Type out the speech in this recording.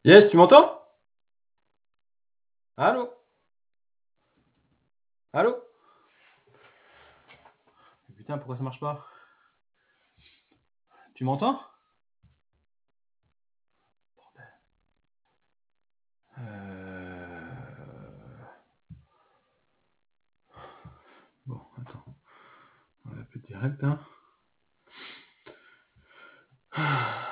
Yes, tu m'entends? Allô? Allô? Putain, pourquoi ça marche pas? Tu m'entends? Bon, attends. On va appeler direct, hein.